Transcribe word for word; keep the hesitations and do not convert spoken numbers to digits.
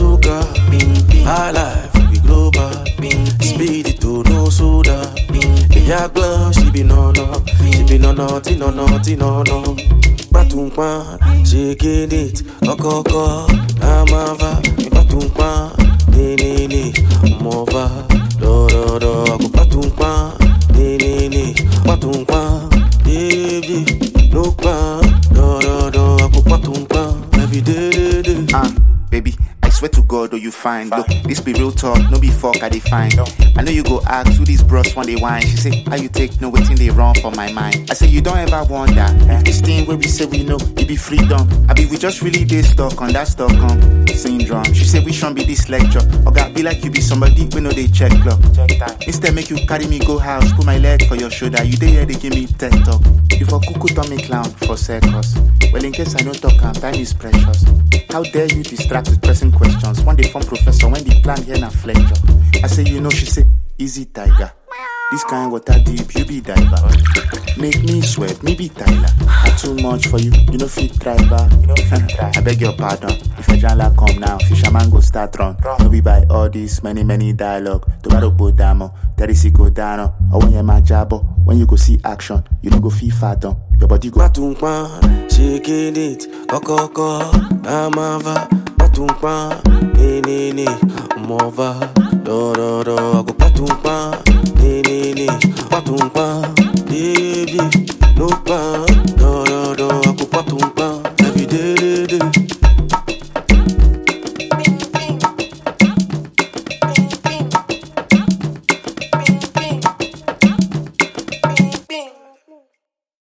soca. High life, we be global. Speed it to no soda. Yeah, glove, she be no no. She be no naughty, no naughty, no no. Batumpa, shaking it. Okoko, amava. Batumpa, ni ni ni. Mova, do do do. Batumpa, ni ni ni. Batumpa, baby. No pa, do do do. Batumpa, every day, day, day. Ah, baby. I swear to God, oh you fine. Look, this be real talk, no be fuck I define. I know you go ask who these bros when they whine. She say, how you take no waiting they run for my mind. I say you don't ever wonder if this thing where we say we know it be freedom. I be we just really dey stuck on that Stockholm syndrome. She say we shouldn't be this lecture. Or God be like you be somebody we know they check clock. Instead make you carry me go house, put my leg for your shoulder. You dey here they give me tech talk. You for cuckoo tummy clown for circus. Well in case I don't talk, time is precious. How dare you distract with pressing questions? One day from professor, when the plan here na fletcher. I say, you know, she say, easy tiger. This kind water deep, you be diver. Make me sweat, me be Tyler. Not too much for you, you know fit try bar. You know fit try. I beg your pardon. If a jala come now, fisherman go start run. No be by all this many many dialogue. Tomorrow bodamo, terisico dano. Or when you ma jabo, when you go see action, you don't go feel fathom. Your body go Batumpa, shaking it. Kokoko, amava. Batumpa, ni ni ni. Mova, do do do. Go batumpa, ni ni ni. Batumpa, baby, no pa.